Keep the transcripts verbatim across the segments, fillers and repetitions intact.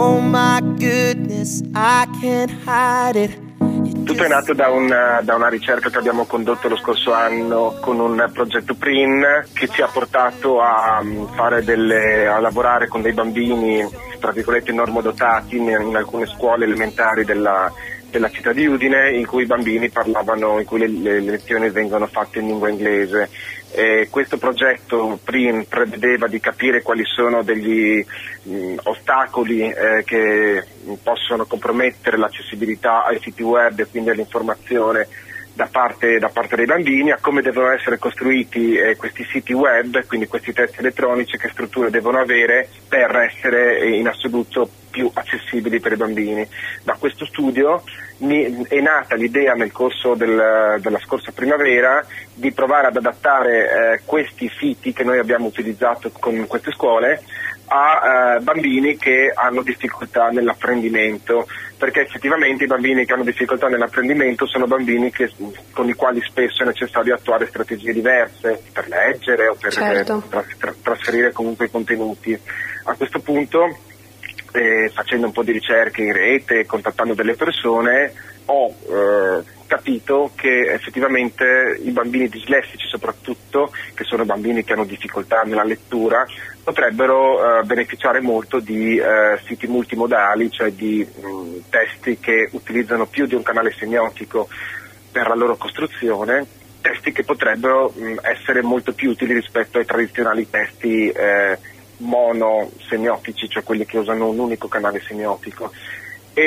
Oh my goodness, I can't hide it. Tutto è nato da una, da una ricerca che abbiamo condotto lo scorso anno con un progetto P R I N che ci ha portato a fare delle, a lavorare con dei bambini, tra virgolette, normodotati in, in alcune scuole elementari della, della città di Udine, in cui i bambini parlavano, in cui le, le lezioni vengono fatte in lingua inglese. Eh, questo progetto P R I N prevedeva di capire quali sono degli mh, ostacoli eh, che possono compromettere l'accessibilità ai siti web e quindi all'informazione da parte, da parte dei bambini, a come devono essere costruiti eh, questi siti web, quindi questi testi elettronici, che strutture devono avere per essere in assoluto più accessibili per i bambini. Da questo studio mi è nata l'idea nel corso del, della scorsa primavera di provare ad adattare eh, questi siti che noi abbiamo utilizzato con queste scuole a eh, bambini che hanno difficoltà nell'apprendimento, perché effettivamente i bambini che hanno difficoltà nell'apprendimento sono bambini che, con i quali spesso è necessario attuare strategie diverse per leggere o per certo. tra, tra, trasferire comunque i contenuti. A questo punto, eh, facendo un po' di ricerche in rete, contattando delle persone, ho eh, capito che effettivamente i bambini dislessici soprattutto, che sono bambini che hanno difficoltà nella lettura, potrebbero eh, beneficiare molto di eh, siti multimodali, cioè di mh, testi che utilizzano più di un canale semiotico per la loro costruzione, testi che potrebbero mh, essere molto più utili rispetto ai tradizionali testi eh, monosemiotici, cioè quelli che usano un unico canale semiotico. E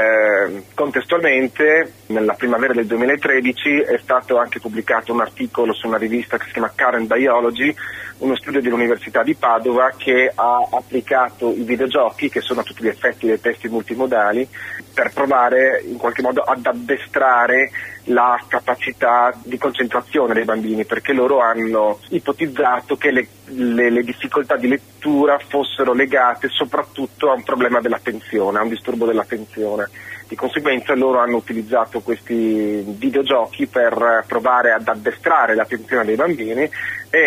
eh, contestualmente nella primavera del duemilatredici è stato anche pubblicato un articolo su una rivista che si chiama Current Biology, uno studio dell'Università di Padova che ha applicato i videogiochi, che sono a tutti gli effetti dei testi multimodali, per provare in qualche modo ad addestrare la capacità di concentrazione dei bambini, perché loro hanno ipotizzato che le, le, le difficoltà di lettura fossero legate soprattutto a un problema dell'attenzione, a un disturbo dell'attenzione. Di conseguenza loro hanno utilizzato questi videogiochi per provare ad addestrare l'attenzione dei bambini e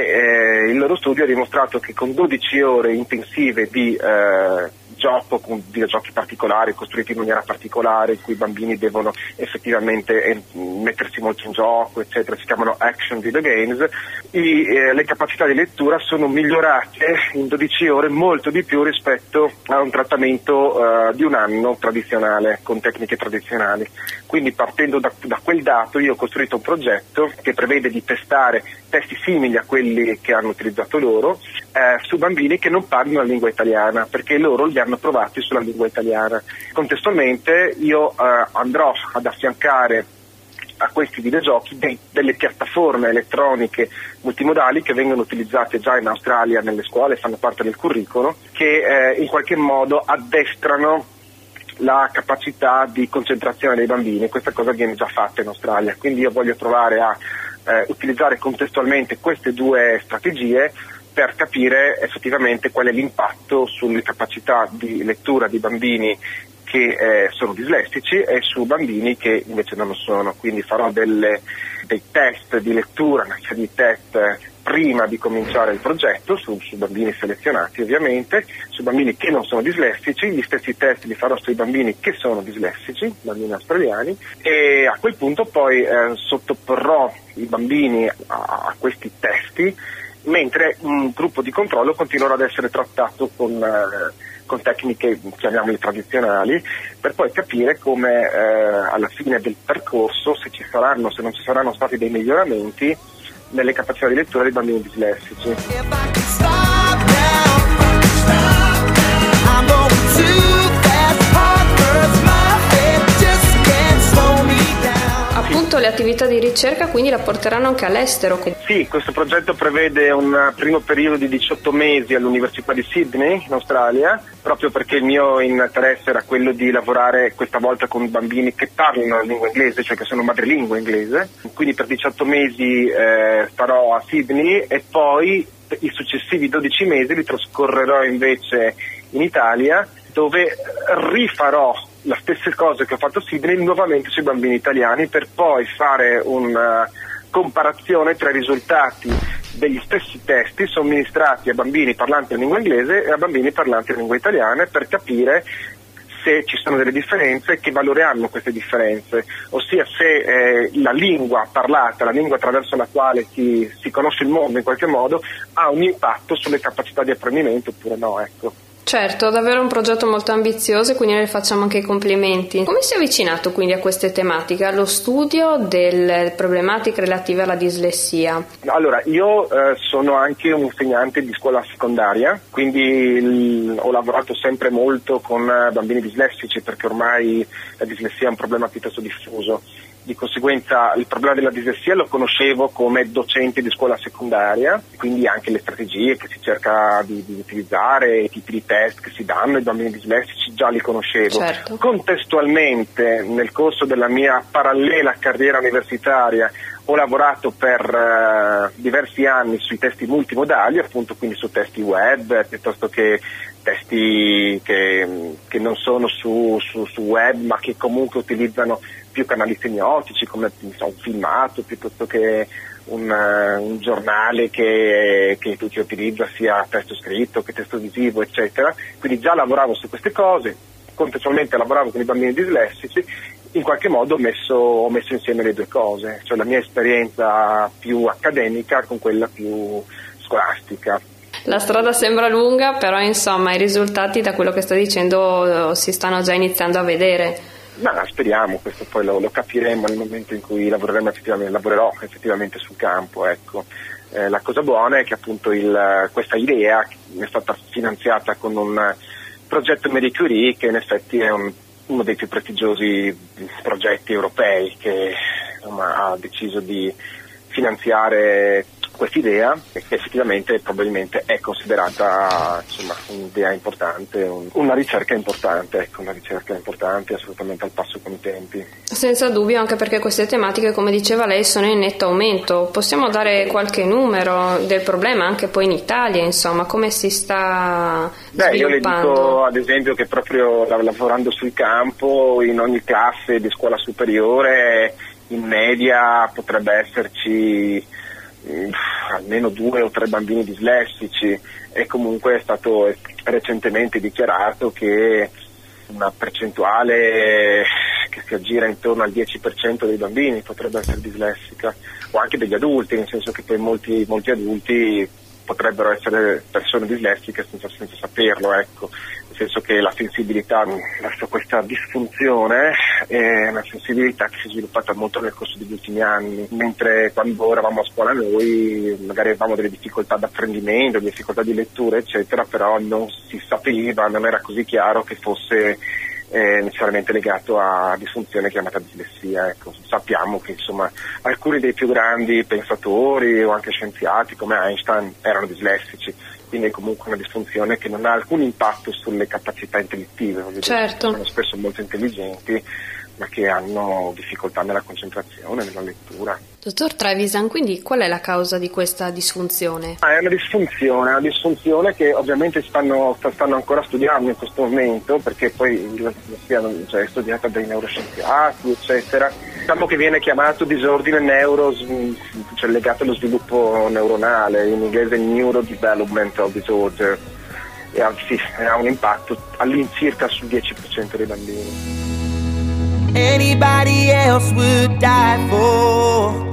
eh, il loro studio ha dimostrato che con dodici ore intensive di eh, gioco, con videogiochi particolari, costruiti in maniera particolare, in cui i bambini devono effettivamente eh, mettersi molto in gioco, eccetera, si chiamano action video games, i, eh, le capacità di lettura sono migliorate in dodici ore molto di più rispetto a un trattamento eh, di un anno tradizionale, con tecniche tradizionali. Quindi partendo da, da quel dato io ho costruito un progetto che prevede di testare testi simili a quelli che hanno utilizzato loro eh, su bambini che non parlano la lingua italiana, perché loro li hanno provati sulla lingua italiana. Contestualmente io eh, andrò ad affiancare a questi videogiochi dei, delle piattaforme elettroniche multimodali che vengono utilizzate già in Australia nelle scuole, fanno parte del curriculum, che eh, in qualche modo addestrano la capacità di concentrazione dei bambini. Questa cosa viene già fatta in Australia, quindi io voglio provare a eh, utilizzare contestualmente queste due strategie per capire effettivamente qual è l'impatto sulle capacità di lettura di bambini che eh, sono dislessici e su bambini che invece non lo sono. Quindi farò delle, dei test di lettura, una serie di test prima di cominciare il progetto su, su bambini selezionati, ovviamente, su bambini che non sono dislessici. Gli stessi test li farò sui bambini che sono dislessici, bambini australiani, e a quel punto poi eh, sottoporrò i bambini a, a questi testi, mentre un gruppo di controllo continuerà ad essere trattato con, eh, con tecniche, chiamiamole tradizionali, per poi capire come eh, alla fine del percorso, se ci saranno, se non ci saranno stati dei miglioramenti nelle capacità di lettura dei bambini dislessici. Appunto le attività di ricerca quindi la porteranno anche all'estero? Sì, questo progetto prevede un primo periodo di diciotto mesi all'Università di Sydney in Australia, proprio perché il mio interesse era quello di lavorare questa volta con bambini che parlano la lingua inglese, cioè che sono madrelingua inglese. Quindi per diciotto mesi eh, starò a Sydney e poi i successivi dodici mesi li trascorrerò invece in Italia, dove rifarò la stessa cosa che ho fatto a Sydney nuovamente sui bambini italiani, per poi fare una comparazione tra i risultati degli stessi testi somministrati a bambini parlanti in lingua inglese e a bambini parlanti in lingua italiana per capire se ci sono delle differenze, che valore hanno queste differenze, ossia se eh, la lingua parlata, la lingua attraverso la quale si, si conosce il mondo in qualche modo, ha un impatto sulle capacità di apprendimento oppure no, ecco. Certo, davvero un progetto molto ambizioso e quindi le facciamo anche i complimenti. Come si è avvicinato quindi a queste tematiche, allo studio delle problematiche relative alla dislessia? Allora, io eh, sono anche un insegnante di scuola secondaria, quindi l- ho lavorato sempre molto con bambini dislessici perché ormai la dislessia è un problema piuttosto diffuso. Di conseguenza il problema della dislessia lo conoscevo come docente di scuola secondaria, quindi anche le strategie che si cerca di, di utilizzare, i tipi di test che si danno ai bambini dislessici già li conoscevo. Certo. Contestualmente, nel corso della mia parallela carriera universitaria, ho lavorato per uh, diversi anni sui testi multimodali, appunto quindi su testi web, piuttosto che testi che, che non sono su, su, su web ma che comunque utilizzano più canali semiotici come so, un filmato piuttosto che un, uh, un giornale che, che, che utilizza sia testo scritto che testo visivo eccetera, quindi già lavoravo su queste cose, contestualmente lavoravo con i bambini dislessici, in qualche modo ho messo, ho messo insieme le due cose, cioè la mia esperienza più accademica con quella più scolastica. La strada sembra lunga, però insomma i risultati da quello che sto dicendo si stanno già iniziando a vedere. Ma speriamo, questo poi lo, lo capiremo nel momento in cui lavoreremo effettivamente, lavorerò effettivamente sul campo, ecco. Eh, la cosa buona è che appunto il, questa idea è stata finanziata con un progetto Marie Curie che in effetti è un, uno dei più prestigiosi progetti europei che insomma, ha deciso di finanziare quest'idea e che effettivamente probabilmente è considerata insomma un'idea importante, un, una ricerca importante, ecco, una ricerca importante assolutamente al passo con i tempi. Senza dubbio, anche perché queste tematiche, come diceva lei, sono in netto aumento. Possiamo dare qualche numero del problema anche poi in Italia, insomma, come si sta Beh, sviluppando? Io le dico ad esempio che proprio lavorando sul campo in ogni classe di scuola superiore in media potrebbe esserci almeno due o tre bambini dislessici e comunque è stato recentemente dichiarato che una percentuale che si aggira intorno al dieci per cento dei bambini potrebbe essere dislessica, o anche degli adulti, nel senso che poi molti, molti adulti potrebbero essere persone dislessiche senza, senza saperlo, ecco. Nel senso che la sensibilità verso questa disfunzione è una sensibilità che si è sviluppata molto nel corso degli ultimi anni, mentre quando eravamo a scuola noi magari avevamo delle difficoltà d'apprendimento, difficoltà di lettura eccetera, però non si sapeva, non era così chiaro che fosse eh, necessariamente legato a disfunzione chiamata dislessia, ecco. Sappiamo che insomma alcuni dei più grandi pensatori o anche scienziati come Einstein erano dislessici, quindi è comunque una disfunzione che non ha alcun impatto sulle capacità intellettive, certo. Sono spesso molto intelligenti ma che hanno difficoltà nella concentrazione, nella lettura. Dottor Trevisan, quindi qual è la causa di questa disfunzione? Ah, è una disfunzione, una disfunzione che ovviamente stanno, stanno ancora studiando in questo momento, perché poi la dislessia cioè, è studiata dai neuroscienziati, eccetera. Diciamo che viene chiamato disordine neuro, cioè legato allo sviluppo neuronale, in inglese neurodevelopmental disorder, e ha, sì, ha un impatto all'incirca sul dieci per cento dei bambini. Anybody else would die for